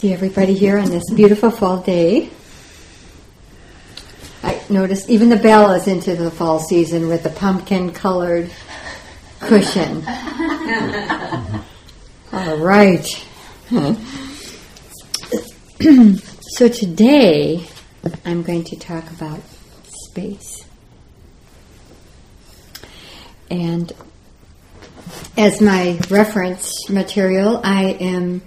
See everybody here on this beautiful fall day. I noticed even the bell is into the fall season with the pumpkin-colored cushion. All right. So today I'm going to talk about space. And as my reference material, I am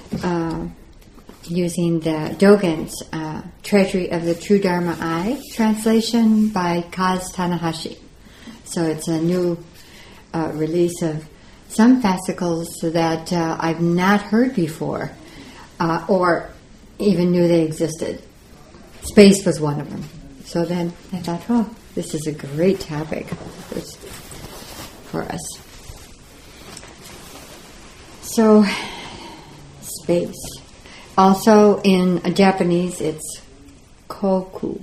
using the Dogen's Treasury of the True Dharma Eye translation by Kaz Tanahashi. So it's a new release of some fascicles that I've not heard before or even knew they existed. Space was one of them. So then I thought, oh, this is a great topic for us. So, space. Also in Japanese, it's koku.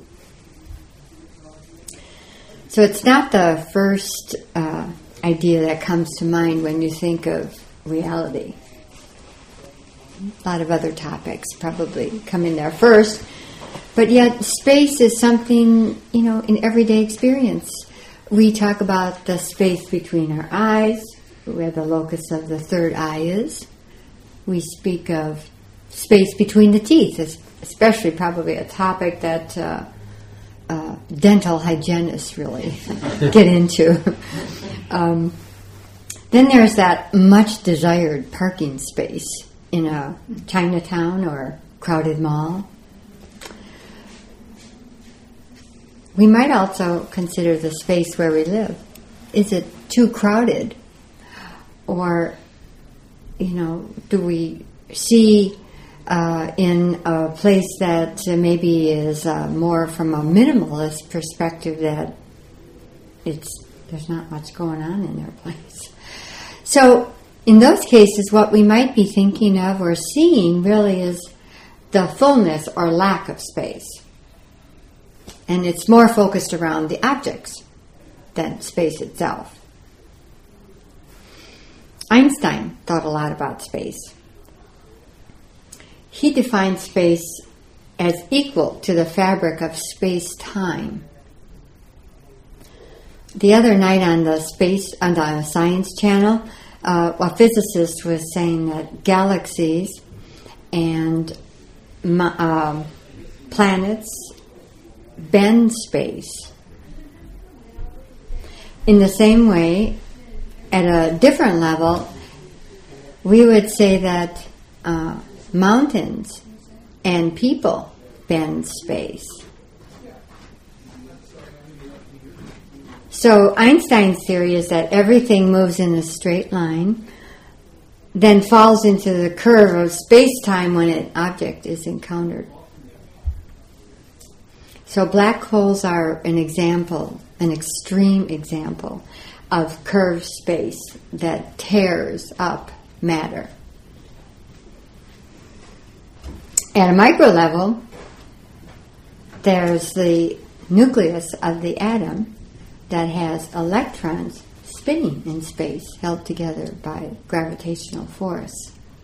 So it's not the first idea that comes to mind when you think of reality. A lot of other topics probably come in there first. But yet space is something, in everyday experience. We talk about the space between our eyes, where the locus of the third eye is. We speak of space between the teeth, especially probably a topic that dental hygienists really get into. Then there's that much desired parking space in a Chinatown or crowded mall. We might also consider the space where we live. Is it too crowded? Or, do we see in a place that maybe is more from a minimalist perspective that there's not much going on in their place? So, in those cases, what we might be thinking of or seeing really is the fullness or lack of space. And it's more focused around the objects than space itself. Einstein thought a lot about space. He defined space as equal to the fabric of space-time. The other night on the Science Channel, a physicist was saying that galaxies and planets bend space. In the same way, at a different level, we would say that mountains and people bend space. So Einstein's theory is that everything moves in a straight line, then falls into the curve of space-time when an object is encountered. So black holes are an example, an extreme example of curved space that tears up matter. At a micro level, there's the nucleus of the atom that has electrons spinning in space, held together by gravitational force.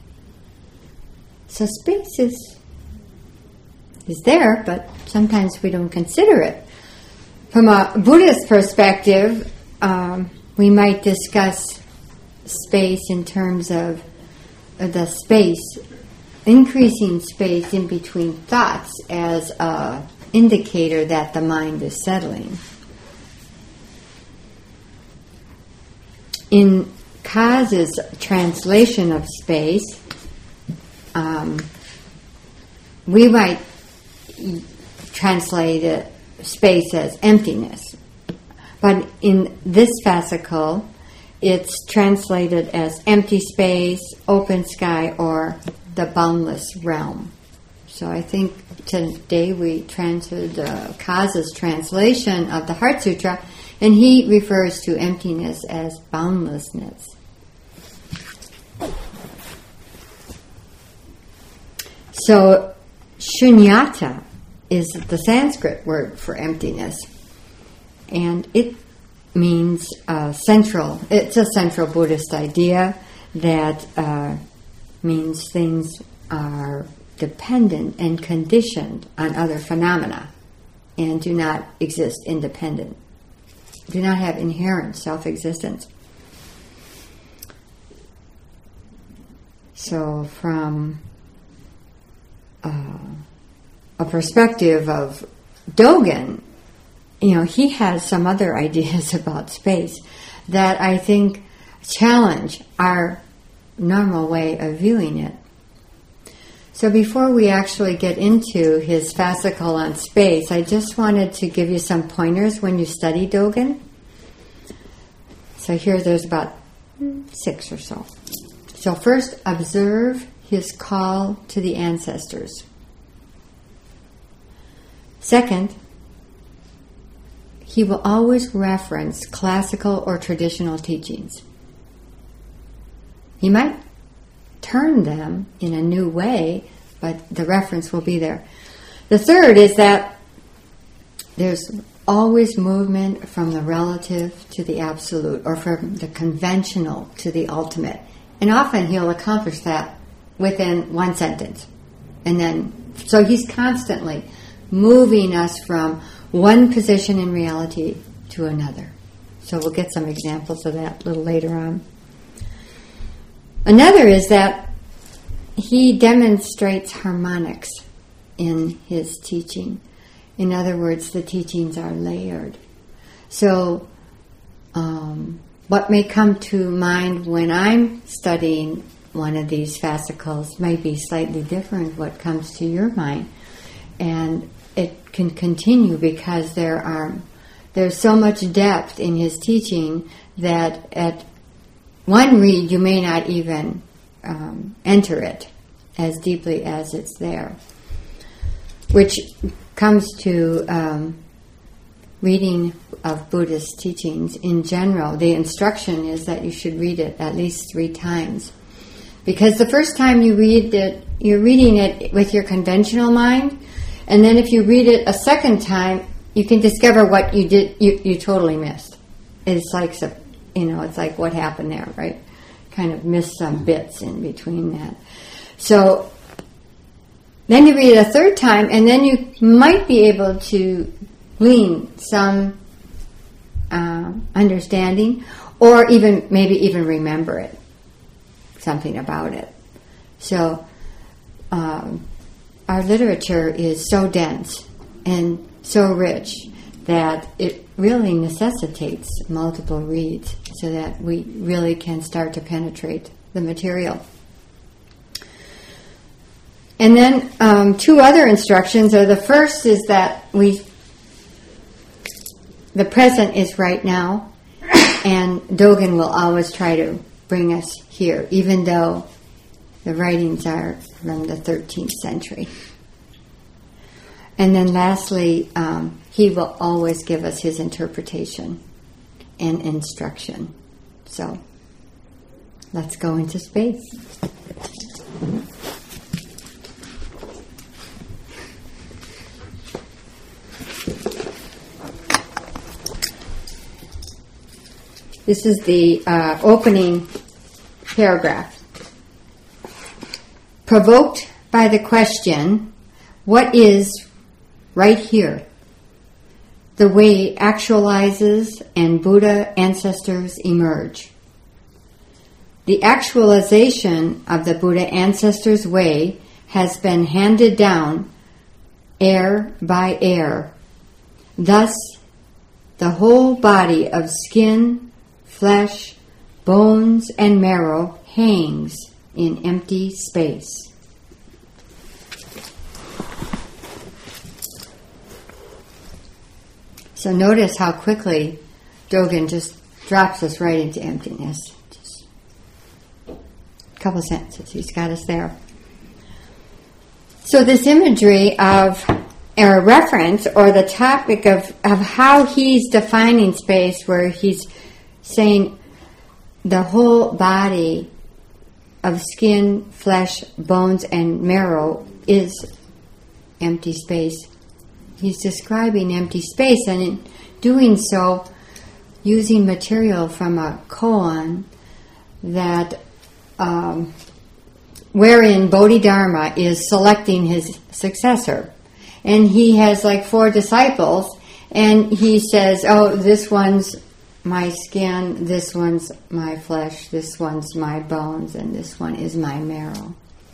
So space is there, but sometimes we don't consider it. From a Buddhist perspective, we might discuss space in terms of the space, increasing space in between thoughts as an indicator that the mind is settling. In Kaz's translation of space, we might translate space as emptiness. But in this fascicle, it's translated as empty space, open sky, or the boundless realm. So I think today we translated Kaz's translation of the Heart Sutra, and he refers to emptiness as boundlessness. So shunyata is the Sanskrit word for emptiness, and it means central. It's a central Buddhist idea that means things are dependent and conditioned on other phenomena and do not exist independent, do not have inherent self-existence. So from a perspective of Dogen, he has some other ideas about space that I think challenge our normal way of viewing it. So before we actually get into his fascicle on space, I just wanted to give you some pointers when you study Dogen. So here there's about 6 or so. So first, observe his call to the ancestors. Second, he will always reference classical or traditional teachings. He might turn them in a new way, but the reference will be there. The third is that there's always movement from the relative to the absolute, or from the conventional to the ultimate. And often he'll accomplish that within one sentence. And then, so he's constantly moving us from one position in reality to another. So we'll get some examples of that a little later on. Another is that he demonstrates harmonics in his teaching. In other words, the teachings are layered. So what may come to mind when I'm studying one of these fascicles may be slightly different what comes to your mind. And it can continue because there's so much depth in his teaching that at one read you may not even enter it as deeply as it's there. Which comes to reading of Buddhist teachings in general. The instruction is that you should read it at least 3 times. Because the first time you read it, you're reading it with your conventional mind, and then if you read it a second time, you can discover what you totally missed. It's like, it's like what happened there, right? Kind of missed some bits in between that. So then you read it a third time, and then you might be able to glean some understanding, or maybe even remember it, something about it. So our literature is so dense and so rich that it really necessitates multiple reads so that we really can start to penetrate the material. And then 2 other instructions are, the first is that the present is right now, and Dogen will always try to bring us here, even though the writings are from the 13th century. And then lastly, he will always give us his interpretation and instruction. So let's go into space. This is the opening paragraph. Provoked by the question, what is right here? The way actualizes and Buddha ancestors emerge. The actualization of the Buddha ancestors' way has been handed down air by air. Thus, the whole body of skin, flesh, bones, and marrow hangs in empty space. So notice how quickly Dogen just drops us right into emptiness. Just a couple sentences, he's got us there. So this imagery of a reference, or the topic of how he's defining space, where he's saying the whole body of skin, flesh, bones, and marrow is empty space. He's describing empty space, and in doing so, using material from a koan that wherein Bodhidharma is selecting his successor. And he has like 4 disciples, and he says, oh, this one's my skin, this one's my flesh, this one's my bones, and this one is my marrow.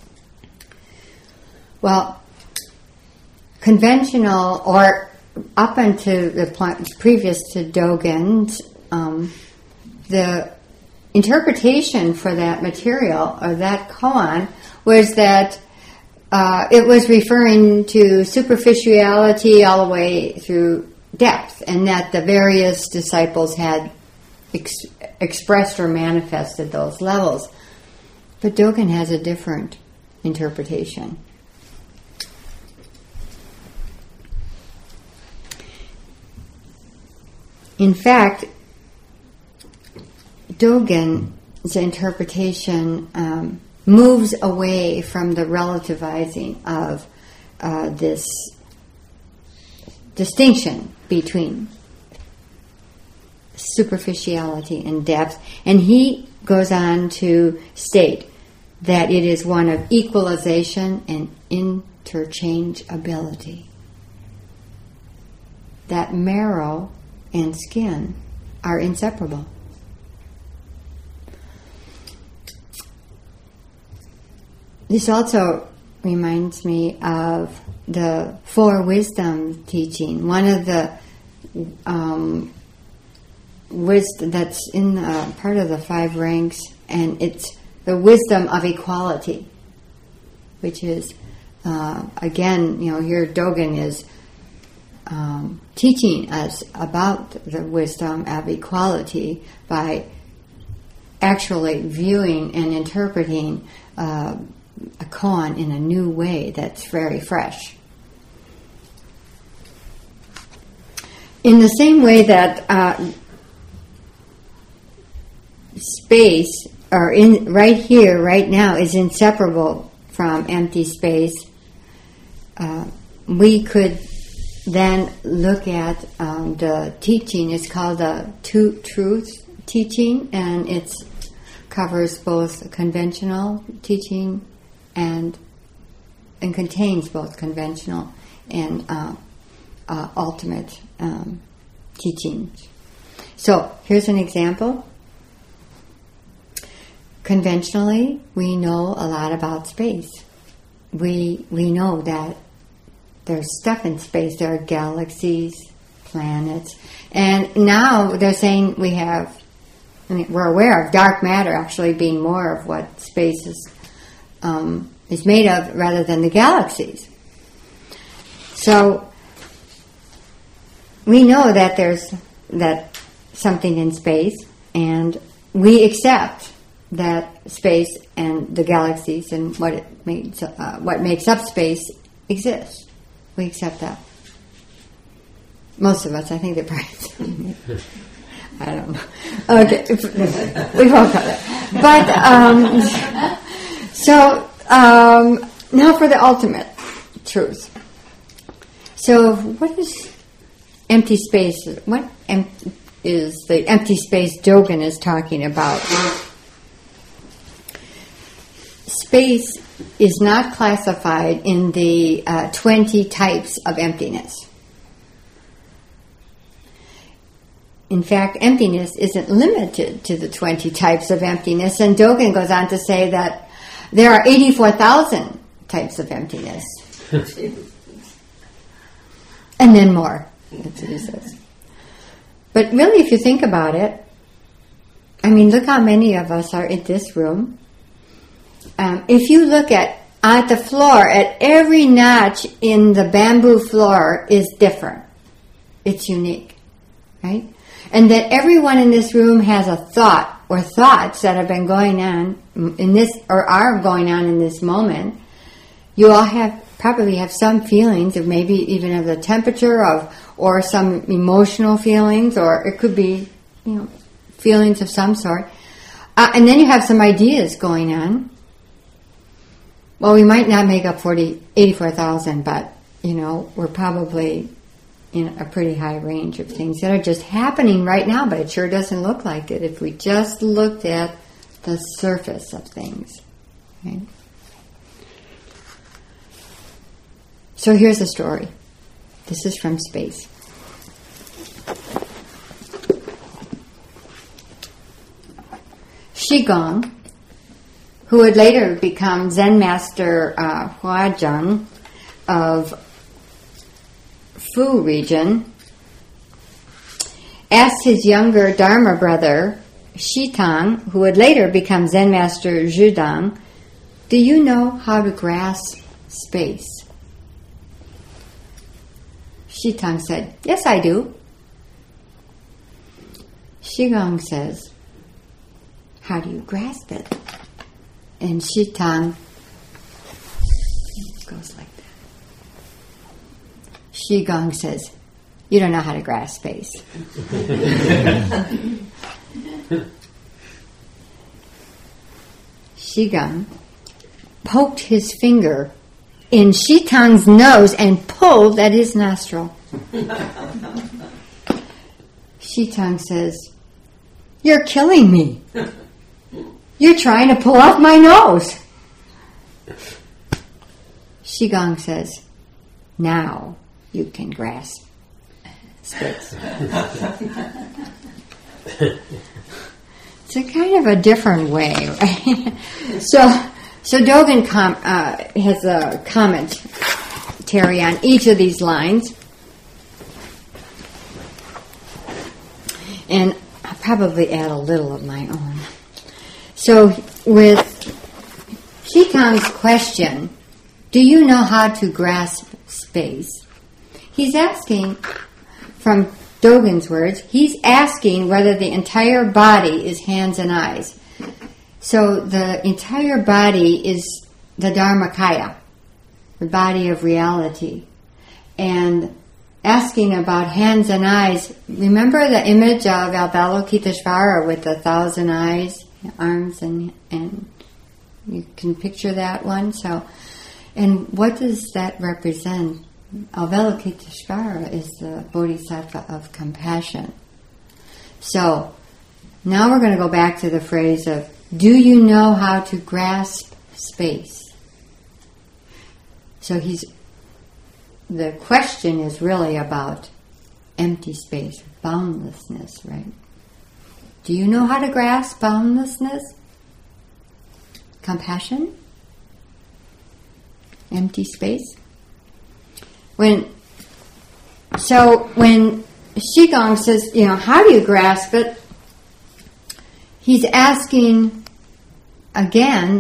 Well, conventional, or up until the previous to Dogen's, the interpretation for that material, or that koan, was that it was referring to superficiality all the way through depth, and that the various disciples had expressed or manifested those levels. But Dogen has a different interpretation. In fact, Dogen's interpretation moves away from the relativizing of this distinction between superficiality and depth, and he goes on to state that it is one of equalization and interchangeability. That marrow and skin are inseparable. This also reminds me of the Four Wisdom teaching. One of the wisdom that's in part of the 5 ranks, and it's the wisdom of equality, which is again, here Dogen is teaching us about the wisdom of equality by actually viewing and interpreting a koan in a new way that's very fresh. In the same way that space, or right here, right now, is inseparable from empty space, we could then look at the teaching. It's called the Two Truths teaching, and it covers both conventional teaching and contains both conventional and ultimate teachings. So here's an example. Conventionally, we know a lot about space. We know that there's stuff in space. There are galaxies, planets, and now they're saying we're aware of dark matter actually being more of what space is made of rather than the galaxies. So we know that there's something in space, and we accept that space and the galaxies and what makes up space exists. We accept that. Most of us, I think, they're probably. I don't know. Okay, we've all got it. But now for the ultimate truth. So, what is empty space? What is the empty space Dogen is talking about? Space is not classified in the 20 types of emptiness. In fact, emptiness isn't limited to the 20 types of emptiness, and Dogen goes on to say that there are 84,000 types of emptiness. And then more, that's what he says. But really, if you think about it, I mean, look how many of us are in this room. If you look at the floor, at every notch in the bamboo floor is different. It's unique, right? And that everyone in this room has a thought or thoughts that have been going on in this, or are going on in this moment. You all probably have some feelings of maybe even of the temperature or some emotional feelings, or it could be, feelings of some sort. And then you have some ideas going on. Well, we might not make up 84,000, but, we're probably in a pretty high range of things that are just happening right now, but it sure doesn't look like it if we just looked at the surface of things. Right? So here's the story. This is from space. Shigong, who would later become Zen master Huazhang of Fu region, asked his younger Dharma brother, Shitang, who would later become Zen master Zhudang, do you know how to grasp space? Shitang said, yes, I do. Shigong says, how do you grasp it? And Shitang goes like that. Shigong says, you don't know how to grasp space. Shigong poked his finger in Shitang's nose and pulled at his nostril. Shitang says, you're killing me. You're trying to pull off my nose. Shigong says, now you can grasp space. It's a kind of a different way, right? So Dogen has a commentary on each of these lines. And I'll probably add a little of my own. So with Shitang's question, do you know how to grasp space? He's asking, from Dogen's words, he's asking whether the entire body is hands and eyes. So the entire body is the Dharmakaya, the body of reality. And asking about hands and eyes, remember the image of Avalokiteshvara with the 1,000 eyes, arms, and you can picture that one. So, and what does that represent? Avalokiteshvara is the Bodhisattva of compassion. So, now we're going to go back to the phrase of, do you know how to grasp space? So the question is really about empty space, boundlessness, right? Do you know how to grasp boundlessness? Compassion? Empty space? When Shigong says, how do you grasp it? He's asking again,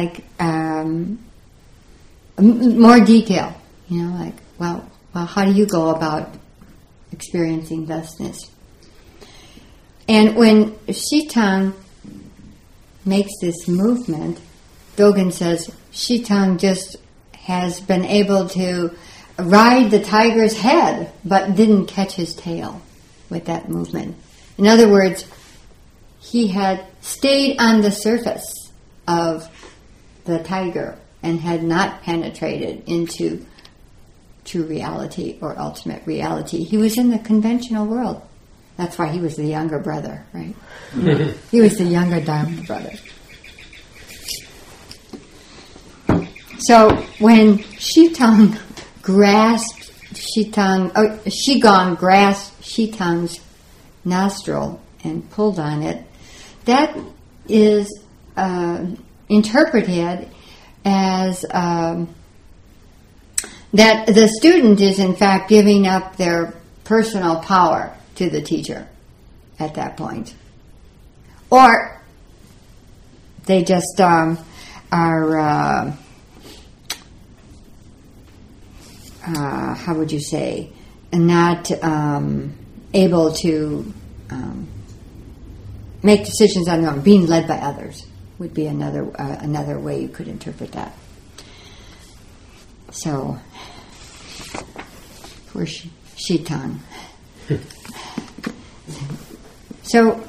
more detail. Well, how do you go about experiencing thusness? And when Shitang makes this movement, Dogen says Shitang just has been able to ride the tiger's head, but didn't catch his tail with that movement. In other words, he had stayed on the surface of the tiger and had not penetrated into true reality or ultimate reality. He was in the conventional world. That's why he was the younger brother, right? He was the younger Dharma brother. So when Shigong grasped Shitang's nostril and pulled on it, that is interpreted as that the student is in fact giving up their personal power to the teacher at that point. Or they just are how would you say, not able to make decisions on their own, being led by others would be another way you could interpret that. So, poor Shitang. So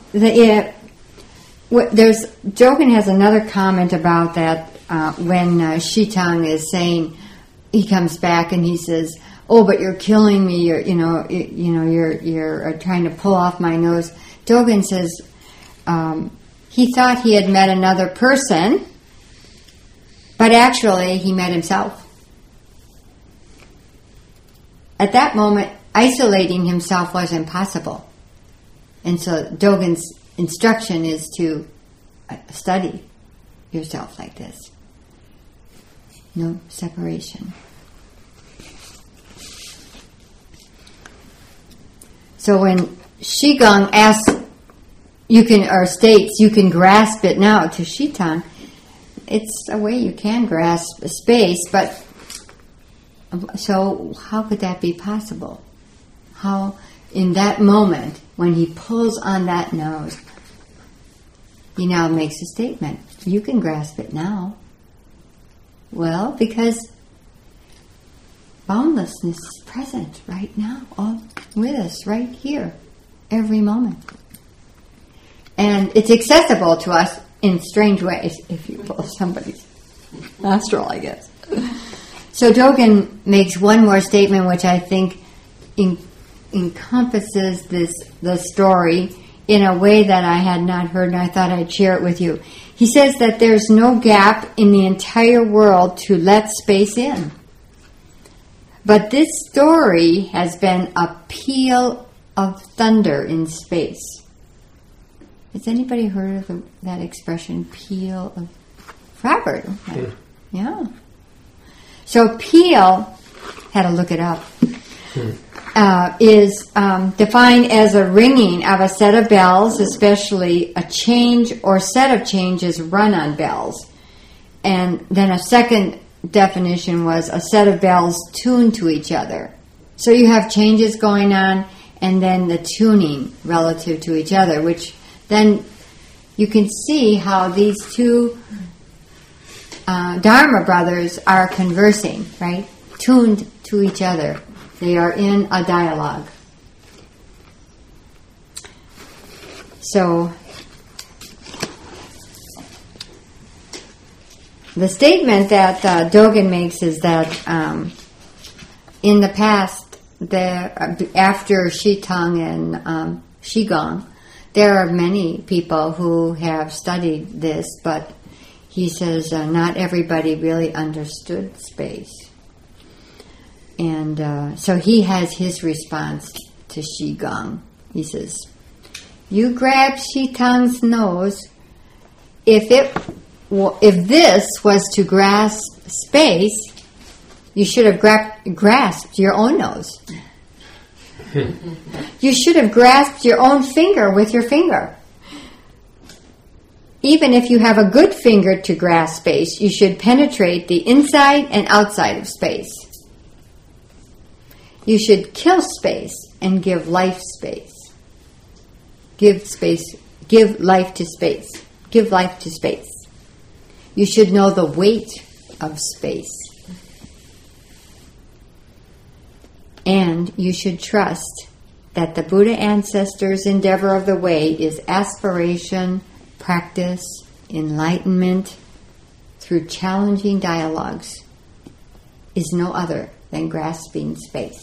Dogen has another comment about that when Shitang is saying, he comes back and he says, "Oh, but you're killing me. You're trying to pull off my nose." Dogen says he thought he had met another person, but actually he met himself. at that moment, isolating himself was impossible. And so Dogen's instruction is to study yourself like this. No separation. So when Qigong asks, states, you can grasp it now, to Shitang, it's a way you can grasp space, but so how could that be possible? How, in that moment, when he pulls on that nose, he now makes a statement. You can grasp it now. Well, because boundlessness is present right now, all with us, right here, every moment. And it's accessible to us in strange ways, if you pull somebody's nostril, I guess. So Dogen makes one more statement, which I think encompasses the story in a way that I had not heard, and I thought I'd share it with you. He says that there's no gap in the entire world to let space in. But this story has been a peal of thunder in space. Has anybody heard of that expression, peal of... Robert? Okay. Yeah. So peal, had to look it up, is defined as a ringing of a set of bells, especially a change or set of changes run on bells. And then a second definition was a set of bells tuned to each other. So you have changes going on and then the tuning relative to each other, which then you can see how these two Dharma brothers are conversing, right? Tuned to each other. They are in a dialogue. So, the statement that Dogen makes is that in the past, after Shitang and Qigong, there are many people who have studied this, but he says not everybody really understood space. And so he has his response to Qigong. He says, you grab Shitang's nose. If this was to grasp space, you should have grasped your own nose. You should have grasped your own finger with your finger. Even if you have a good finger to grasp space, you should penetrate the inside and outside of space. You should kill space and give life space. Give life to space. Give life to space. You should know the weight of space. And you should trust that the Buddha ancestors' endeavor of the way is aspiration, practice, enlightenment through challenging dialogues is no other than grasping space.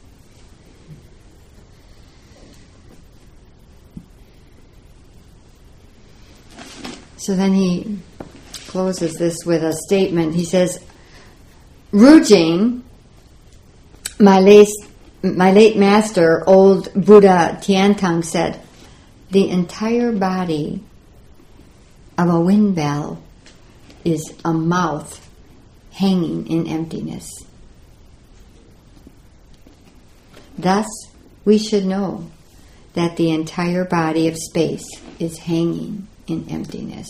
So then he closes this with a statement. He says, Rujing, my late master, old Buddha Tiantang, said, the entire body of a wind bell is a mouth hanging in emptiness. Thus, we should know that the entire body of space is hanging in emptiness.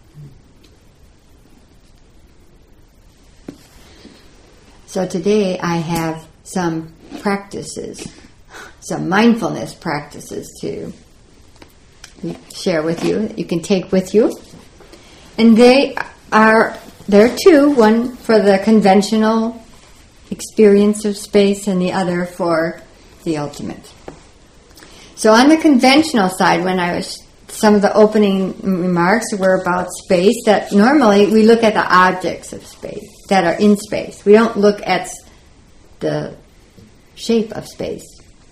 So today I have some practices, some mindfulness practices to share with you, that you can take with you. And there are two, one for the conventional experience of space and the other for the ultimate. So on the conventional side, some of the opening remarks were about space, that normally we look at the objects of space that are in space. We don't look at the shape of space.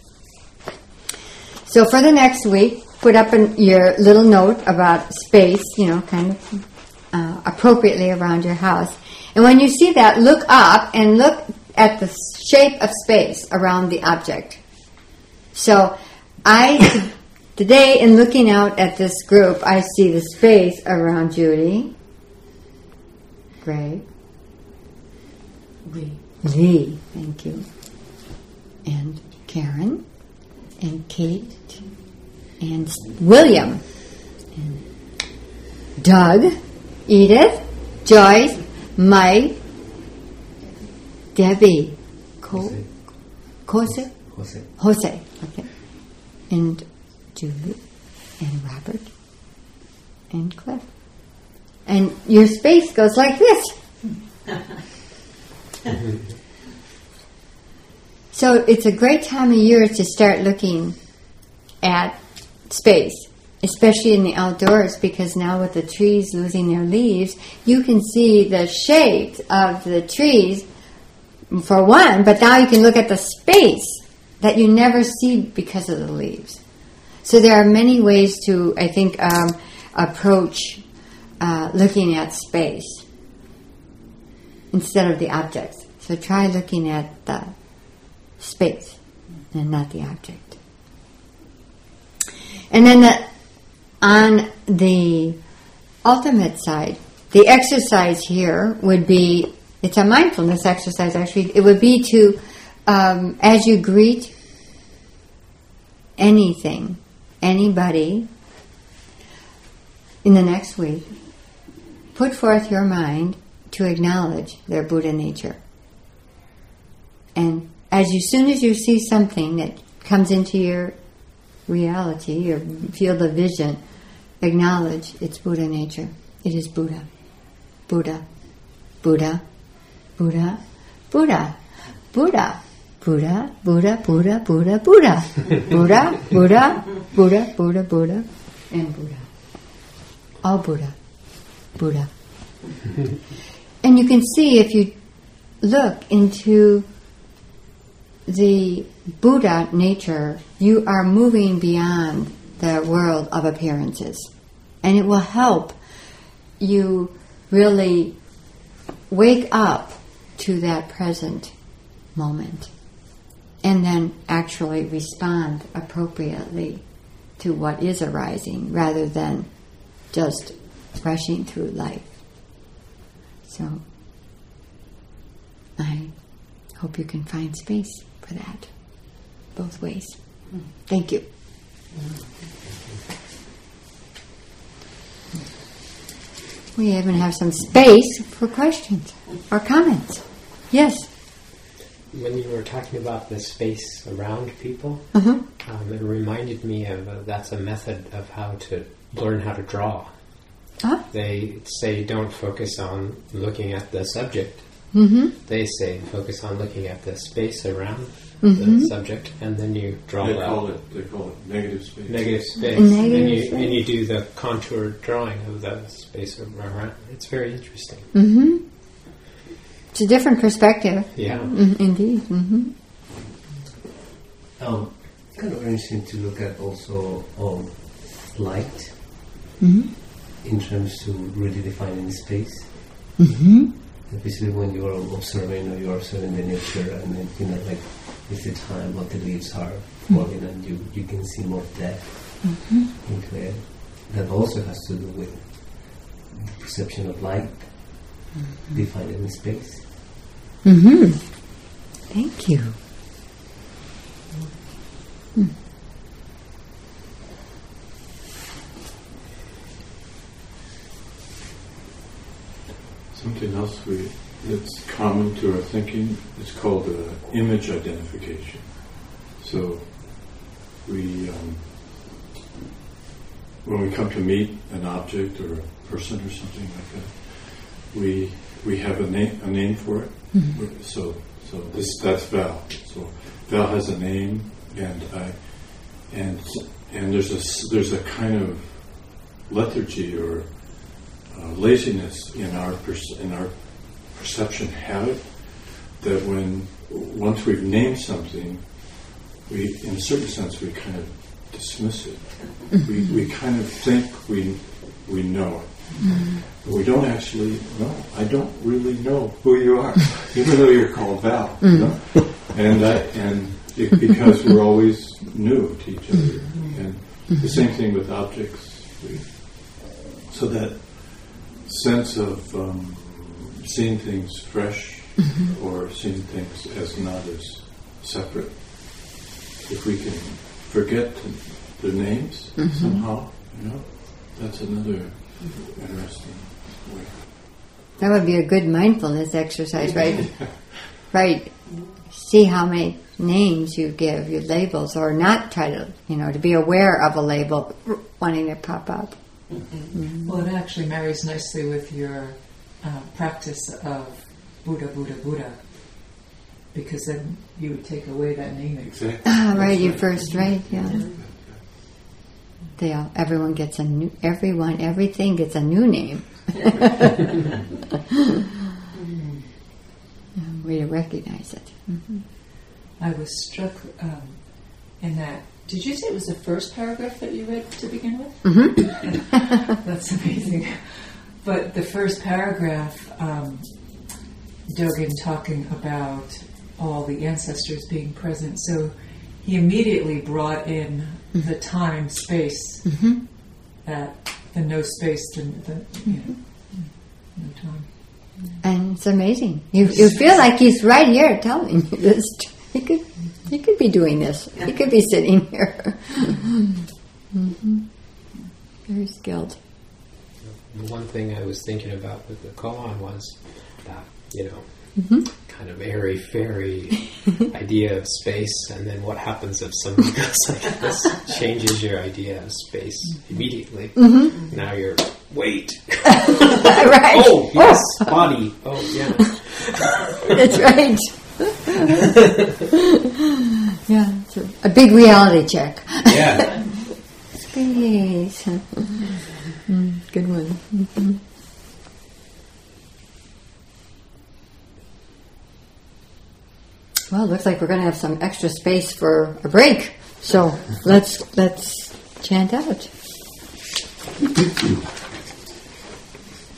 So for the next week, put up your little note about space, kind of appropriately around your house. And when you see that, look up and look at the shape of space around the object. So today, in looking out at this group, I see the space around Judy, Greg, Lee, thank you, and Karen, and Kate, and William, and Doug, Edith, Joyce, Mike, Debbie, Jose, okay, and Julie, and Robert, and Cliff. And your space goes like this. So it's a great time of year to start looking at space, especially in the outdoors, because now with the trees losing their leaves, you can see the shapes of the trees for one, but now you can look at the space that you never see because of the leaves. So there are many ways to, I think, approach looking at space instead of the objects. So try looking at the space and not the object. And then on the ultimate side, the exercise here would be, it's a mindfulness exercise actually, it would be to, as you greet anything, anybody in the next week, put forth your mind to acknowledge their Buddha nature. And as soon as you see something that comes into your reality, your field of vision, acknowledge its Buddha nature. It is Buddha. Buddha. Buddha. Buddha. Buddha. Buddha. Buddha. Buddha. Buddha. Buddha. Buddha. Buddha. Buddha. Buddha. Buddha. Buddha. And Buddha. All Buddha. Buddha. And you can see if you look into the Buddha nature, you are moving beyond the world of appearances. And it will help you really wake up to that present moment and then actually respond appropriately to what is arising rather than just rushing through life. So I hope you can find space for that, both ways. Thank you. We even have some space for questions or comments. Yes? When you were talking about the space around people, Uh-huh. It reminded me of that's a method of how to learn how to draw. Huh? They say don't focus on looking at the subject. Mm-hmm. They say focus on looking at the space around Mm-hmm. the subject, and then you draw They that. call it negative space. Negative space. Negative space. And you do the contour drawing of the space around. It's very interesting. Mm-hmm. It's a different perspective. Yeah. Indeed. Mm-hmm. Kind of interesting to look at also light Mm-hmm. in terms to really defining space. Mm-hmm. Especially when you are observing or you are observing the nature, and then like with the time what the leaves are falling, and you can see more depth into it. That also has to do with the perception of light, defining space. Mm-hmm. Thank you. Something else that's common to our thinking is called image identification. So when we come to meet an object or a person or something like that, we have a name for it. Mm-hmm. So that's Val. So Val has a name, and there's a kind of lethargy or laziness in our perception habit that once we've named something, we, in a certain sense, we kind of dismiss it. We kind of think we know it. But we don't actually know. I don't really know who you are, even though you're called Val. You know? Because we're always new to each other. And the same thing with objects. So that sense of seeing things fresh or seeing things as not as separate. If we can forget the names somehow, that's another interesting way. That would be a good mindfulness exercise, right? Right. See how many names you give, your labels, or not try to, to be aware of a label wanting to pop up. Well, it actually marries nicely with your practice of Buddha, Buddha, Buddha, because then you would take away that naming. Exactly. Ah, right, you first, right, yeah. Everything gets a new name. Way to recognize it. I was struck in that. Did you say it was the first paragraph that you read to begin with? That's amazing. But the first paragraph, Dogen talking about all the ancestors being present. So he immediately brought in the time, space, that the no space, the no time. And it's amazing. You feel like he's right here telling you this. He could be doing this. He could be sitting here. Very skilled. One thing I was thinking about with the koan was that, kind of airy-fairy idea of space, and then what happens if somebody goes like this, changes your idea of space immediately. Now you're, wait. Right. Oh, yes, body. Oh, yeah. That's right. Yeah, it's a big reality check. Yeah. Space. Good one. Well, it looks like we're going to have some extra space for a break. So let's chant out.